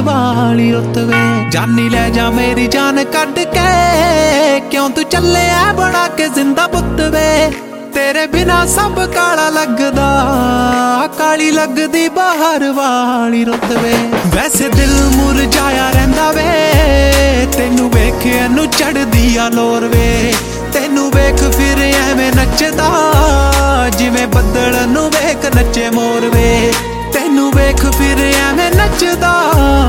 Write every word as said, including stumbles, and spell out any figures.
वाली रुत वे। जानी लै जा मेरी जान कट के, क्यों तू चले है बना के जिंदा पुत वे। तेरे बिना सब काला लगदा, काली लगदी बाहर वाली रुत वे। वैसे दिल मुरझाया रहिंदा वे, तेनू वेखे नू चढ़दी आ लोर वे। तेनू वेख फिर एवें नचदा, जिवें बदल नू वेख नचे